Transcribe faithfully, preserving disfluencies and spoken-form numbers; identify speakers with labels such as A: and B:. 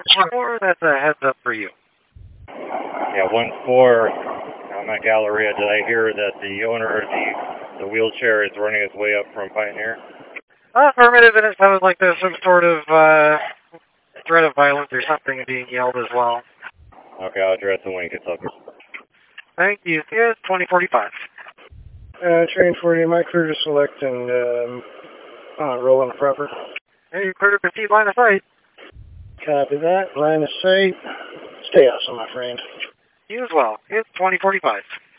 A: Or that's a heads up for you.
B: Yeah, one four. I'm at Galleria. Did I hear that the owner of the, the wheelchair is running his way up from Pioneer?
A: Affirmative, and it sounds like there's some sort of uh, threat of violence or something being yelled as well.
B: Okay, I'll address it when he gets up here.
A: Thank you. Yes, twenty forty-five.
C: Uh, train forty, my crew to select and um, uh, roll on the proper.
A: Hey, clear to proceed, line of sight.
C: Copy that. Line of sight. Stay awesome, my friend.
A: You as well. It's twenty forty-five.